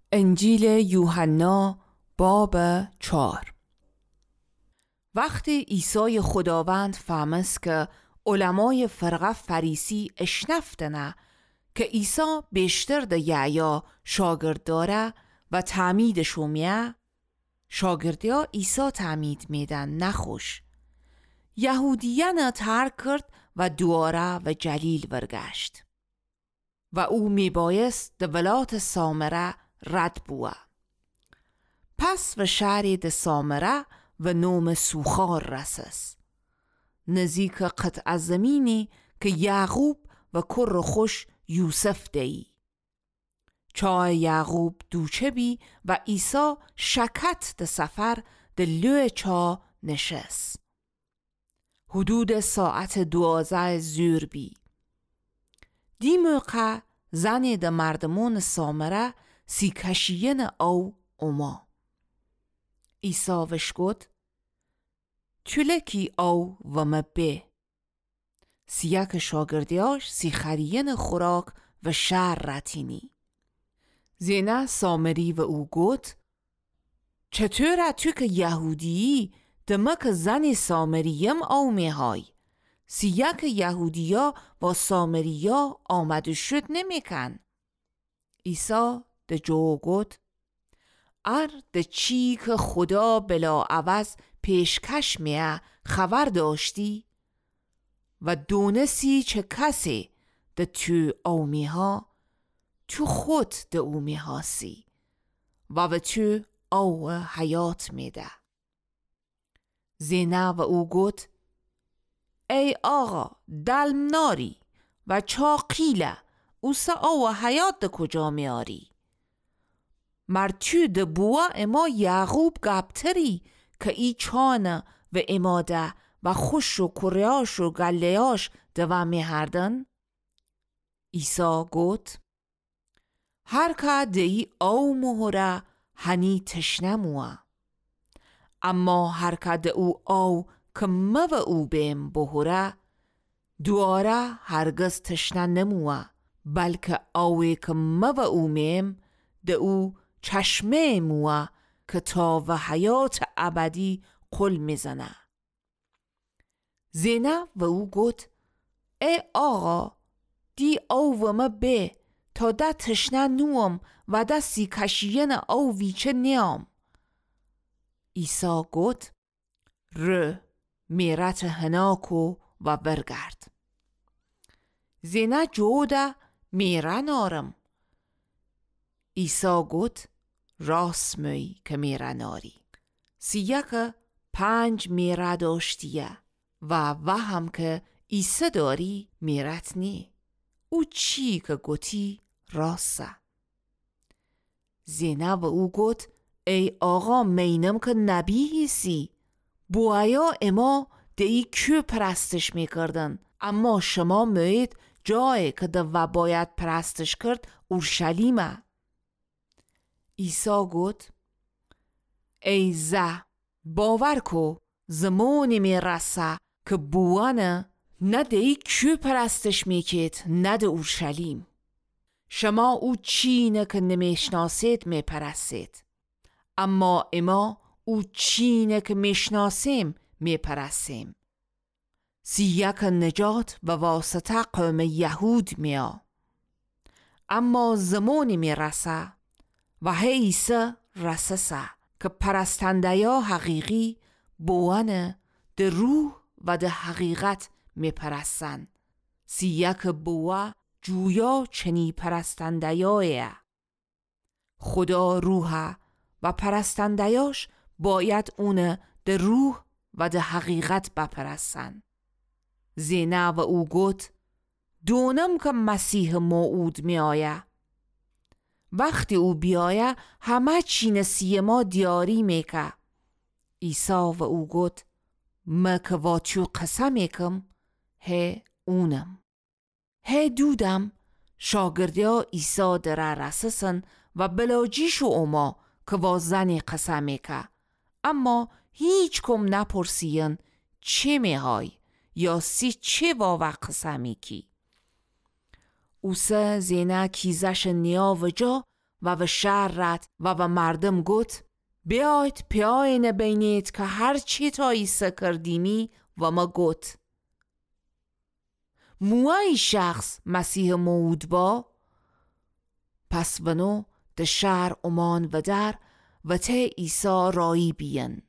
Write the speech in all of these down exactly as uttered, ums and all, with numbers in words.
انجیل یوحنا باب چهار. وقتی عیسی خداوند فهمست که علمای فرقه فریسی اشنفتنه که عیسی بیشتر ده یعیا شاگرد داره و تعمیدشو میه، شاگردیا عیسی تعمید میدن نخوش. یهودیان ترک کرد و دواره و جلیل برگشت و او میبایست ده ولات سامره رد بوه. پس و شهری ده سامره و نوم سوخار رسس نزیک قطع زمینی که یعقوب و کر خوش یوسف دی. چای یعقوب دوچه بی و عیسی شکت ده سفر ده لوه چا نشست. حدود ساعت دوازه زور بی. دی موقع زنی ده مردمون سامره سی کشیین او اوما. عیسی وش گفت تولکی او و مبه. سیاک شاگردیاش سی خریین خوراک و شر رتینی. زینه سامری و او گفت چطور تو که یهودی دمک زنی سامریم او میهای؟ سیاک یهودیا با سامریا آمد شد نمیکن. عیسی ده جو گفت ار ده چی که خدا بلا عوض پیشکش میه خبر داشتی و دونسی چه کسی ده تو او میها، تو خود ده او میهاسی و و تو او حیات میده. زینه و او گفت ای آقا دلم ناری و چاقیله اوسا او حیات ده کجا میاری؟ مرتو ده بوا اما یعقوب گبتری که ای چانه و اماده و خوش و کریاش و گلیاش دوام میهردن؟ عیسی گفت هر که دی او مهره هنی تشنموه، اما هر که دی او او که مو او بیم بهوره دواره هرگز تشنه نموه، بلکه اوی که مو او میم دی او چشمه موه که تا و حیات ابدی قل میزنه. زینه و او گفت ای آقا دی او و ما به تا ده تشنه نوم و ده سی کشیین او ویچه نیام. عیسی گفت رو میرت هناکو و برگرد. زینه جوده میره نارم. عیسی گفت راست می که میره ناری. سیاک پنج میره داشتیه و وهم که عیسی داری میرت نی. او چی که گوتی راسته. زینه و او گفت ای آقا مینم که نبی هیسی. بوایا اما دی که پرستش میکردن، اما شما میید جایی که دو باید پرستش کرد اورشلیمه. عیسی گفت ای زه باور کو زمانی میرسه که بوانه نه دی که پرستش میکید نه ده اورشلیم. شما او چینه که نمیشناسید میپرستید، اما اما او چینه که میشناسیم میپرستیم. سیاک نجات و واسطه قوم یهود میا. اما زمانی میرسه و عیسی رسسه که پرستنده یا حقیقی بوانه ده روح و ده حقیقت میپرستن. سیاک بوا جویا چنی پرستنده یایه. خدا روحه و پرستنده‌اش باید اونه ده روح و ده حقیقت بپرستن. زینه و او گفت دونم که مسیح موعود می آیه. وقتی او بیایه همه چی نسی ما دیاری میکه. عیسی و او گفت ما که واتو قسم میکم هی اونم. هی دودم شاگردیا عیسی دره رسسن و بلاجیشو اوما که وازنی قسم میکه، اما هیچ کم نپرسین چه میهای یا سی چه واوه قسمی کی. اوسه زینه کیزش نیا و جا و و شهر رد و و مردم گوت بیایت پیاین بینید که هر چی تا ایسا کردیمی و ما گوت موای شخص مسیح موعود با پس ونو ده شهر امان و در و ته ایسا رایی بیین.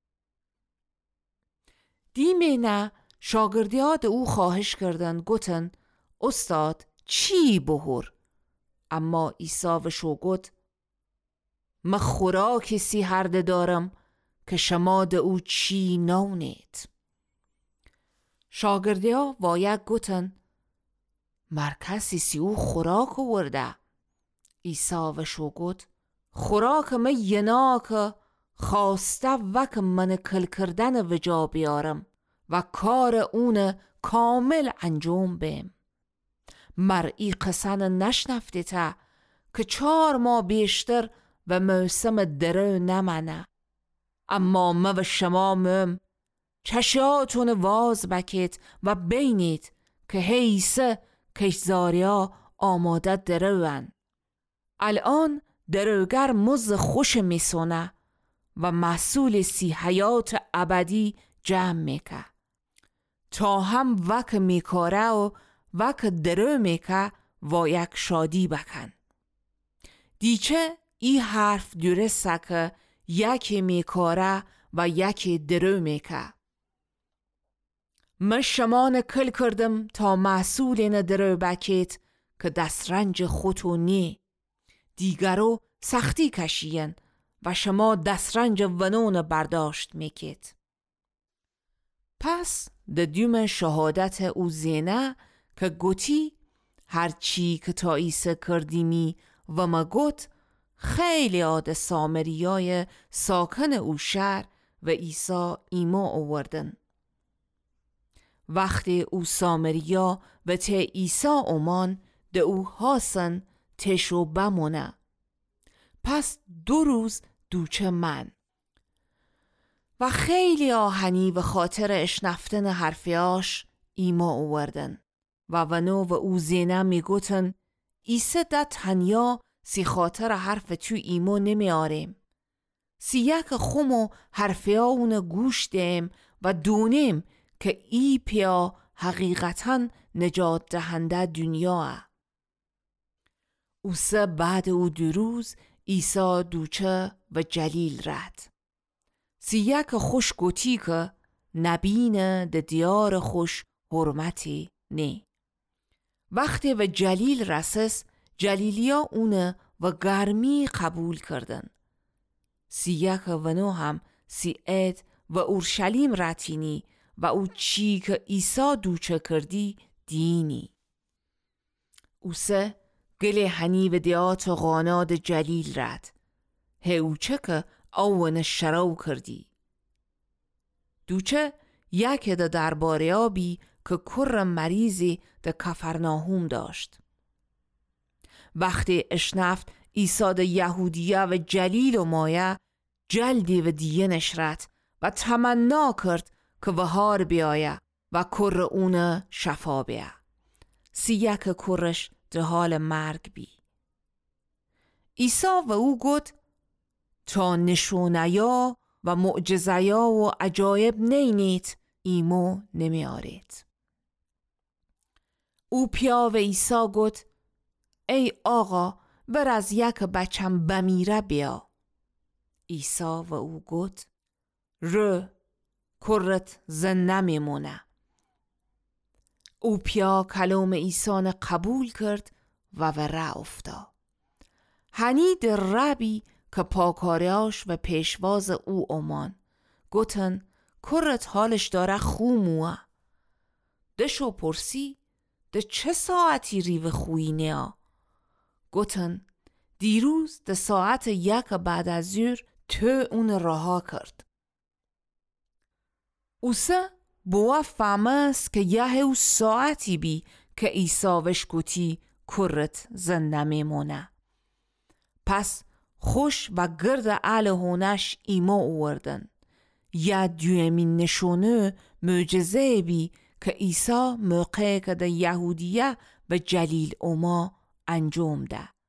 دیمه نه شاگردی ها ده او خواهش کردن گوتن استاد چی بهور؟ اما ایسا و شو گوت ما خوراک سی هرده دارم که شما ده او چی نونید. شاگردی ها وایک گوتن مرکزی سی او خوراک ورده. ایسا و شو گوت خوراک من ینا که خواسته وک من کل کردن وجا بیارم و کار اون کامل انجام بیم. مرئی قسن نشنفته تا که چار ما بیشتر و موسم درو نمنه. اما ما و شما مم چشاتون واز بکید و بینید که حیثه کشزاریا آماده دروان. الان دروگر مز خوش میسونه و محصول سی حیات ابدی جمع میکه تا هم وک میکاره و وک درو میکه و یک شادی بکن. دیچه ای حرف درسته که یکی میکاره و یکی درو میکه. من شما کل کردم تا محصول ندرو بکید که دسترنج خودتو نی. دیگرو سختی کشین و شما دسترنج ونون برداشت میکید. پس ده دیوم شهادت او زینه که گوتی هرچی که تا ایسا کردیمی و ما گوت خیلی آد سامریای ساکن او شهر و ایسا ایما آوردن. وقتی او سامریا و ته ایسا اومان ده او حاسن تشو بمونه. پس دو روز دوچه من و خیلی آهنی و خاطر اشنفتن حرفیاش ایما آوردن و ونو و او زینه میگوتن ایسا ده تنیا سی خاطر حرف تو ایما نمی آریم. سی یک خمو حرفیاون گوش دیم و دونیم که ای پیا حقیقتاً نجات دهنده دنیا. اوسه بعد او دو روز ایسا دوچه و جلیل رد. سی یک خوش گوتی که نبین ده دیار خوش حرمتی نی. وقتی و جلیل رسس جلیلیا اونه و گرمی قبول کردن. سی یک ونو هم سی اید و اورشلیم رتینی و او چی که ایسا دوچه کردی دینی. اوسه گل هنی و دیات و غاناد جلیل رد. هی اوچه که اون شراو کردی. دوچه یک ده درباره آبی که کر مریضی ده کفرناهوم داشت. وقتی اشنفت ایسا ده یهودیه و جلیل و مایه جلدی و دیه نشرت و تمنا کرد که وهار بیایه و کر اون شفا بیه. سی یک کرش ده حال مرگ بی. ایسا و او گفت تا نشونیا و معجزیا و عجایب نینید ایمو نمی آرید. او پیا و ایسا گفت ای آقا بر از یک بچم بمیره بیا. ایسا و او گفت رو کرت زن نمیمونه. او پیا کلام ایسان قبول کرد و و را افتا. هنی در ربی که پاکاریاش و پیشواز او امان گوتن کرت حالش داره خوموه. دشو پرسی ده چه ساعتی ریو خویی نیا؟ گوتن دیروز ده ساعت یک بعد از زور تو اون رها کرد. اوسه بوا فهمست که یه او ساعتی بی که ایسا وش گوتی کرت زنده میمونه. پس خوش و گرد اهل هونش ایما اووردن. یه دویمین نشونه معجزه بی که ایسا موقع که ده یهودیه و جلیل اوما انجام ده.